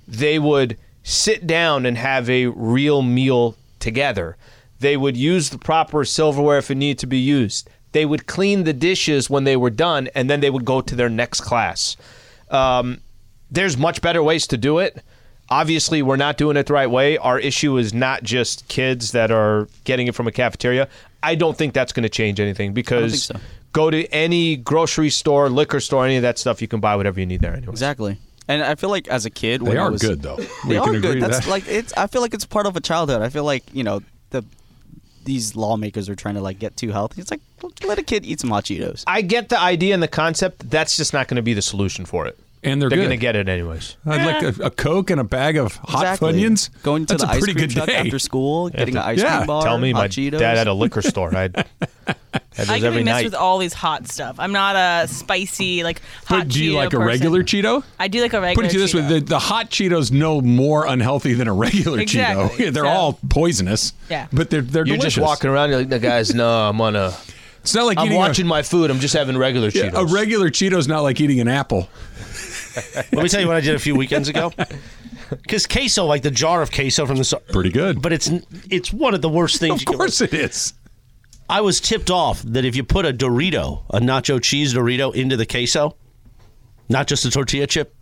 they would sit down and have a real meal together. They would use the proper silverware if it needed to be used. They would clean the dishes when they were done, and then they would go to their next class. Um, there's much better ways to do it. Obviously, we're not doing it the right way. Our issue is not just kids that are getting it from a cafeteria. I don't think that's going to change anything because so. Go to any grocery store, liquor store, any of that stuff, you can buy whatever you need there anyway. Exactly. And I feel like as a kid, when They I are was, good, though. They We are can agree good. to That's that. like it's. I feel like it's part of a childhood. I feel like you know the these lawmakers are trying to like get too healthy. It's like let a kid eat some hot Cheetos. I get the idea and the concept. That's just not going to be the solution for it. And they're They're good. going to get it anyways. I'd like a, a Coke and a bag of hot Exactly. Funyuns. Going to That's the a ice pretty cream good truck day. after school, getting an ice Yeah. cream bar. Tell me, hot my Cheetos. dad had a liquor store. I'd had those I can every be messed night. with all these hot stuff. I'm not a spicy like hot But do you Cheeto like a person. regular Cheeto? I do like a Put regular it to you this way: Cheeto. the, the hot Cheetos no more unhealthy than a regular Exactly. Cheeto. They're So- all poisonous. Yeah. but they're they're You're delicious. just walking around. You're like, no, guys, no, I'm on a. It's not like I'm eating watching a, my food. I'm just having regular yeah, Cheetos. a regular Cheeto's not like eating an apple. Let me tell you what I did a few weekends ago. Because queso, like the jar of queso from the store, Pretty good. but it's it's one of the worst things. Of you can- course it is. I was tipped off that if you put a Dorito, a nacho cheese Dorito, into the queso, not just a tortilla chip,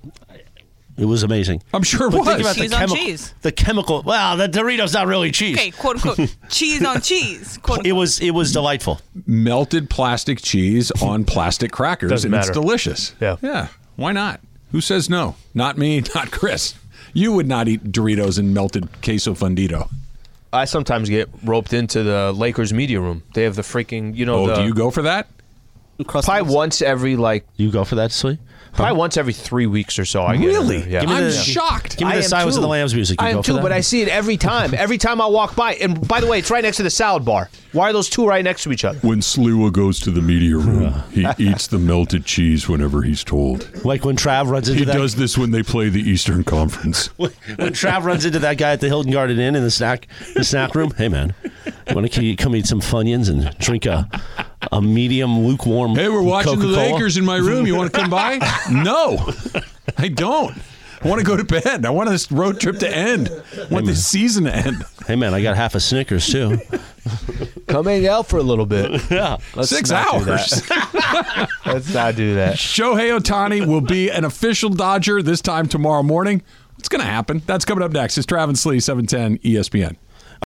it was amazing. I'm sure it But was. think about Cheese the on chemical, cheese. the chemical. Well, the Dorito's not really cheese. Okay, quote unquote cheese on cheese. Quote It was it was delightful. Melted plastic cheese on plastic crackers, Doesn't and it's matter. delicious. Yeah. yeah. Why not? Who says no? Not me. Not Chris. You would not eat Doritos and melted queso fundido. I sometimes get roped into the Lakers media room. They have the freaking, you know, Oh, the, do you go for that? probably once every like You go for that, Slee? probably once every three weeks or so. I get in Really? there. Yeah. Give me I'm the- shocked. Give me I the am Silence of too. the Lambs music. You I go am for too, that? but I see it every time. Every time I walk by. And by the way, it's right next to the salad bar. Why are those two right next to each other? When Sluwa goes to the media room, he eats the melted cheese whenever he's told. Like when Trav runs into He that. does this when they play the Eastern Conference. When Trav runs into that guy at the Hilton Garden Inn in the snack the snack room. Hey man, you want to come eat some Funyuns and drink a a medium lukewarm? Hey, we're watching the Coca-Cola? Lakers in my room. You want to come by? No, I don't. I want to go to bed. I want this road trip to end. I want this season to end. Hey man, I got half a Snickers too. Come hang out for a little bit. Yeah, Let's Six not do hours. that. Let's not do that. Shohei Ohtani will be an official Dodger this time tomorrow morning. What's going to happen? That's coming up next. It's Travis Slee, seven ten E S P N.